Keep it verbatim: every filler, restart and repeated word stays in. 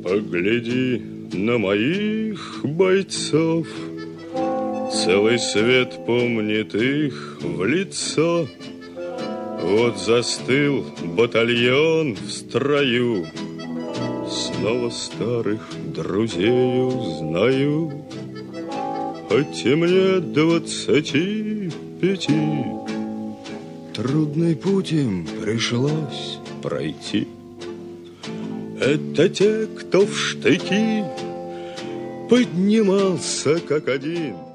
Погляди на моих бойцов, целый свет помнит их в лицо. Вот застыл батальон в строю, снова старых друзей узнаю. Хоть и мне двадцати пяти, трудный путь им пришлось пройти. Это те, кто в штыки поднимался как один,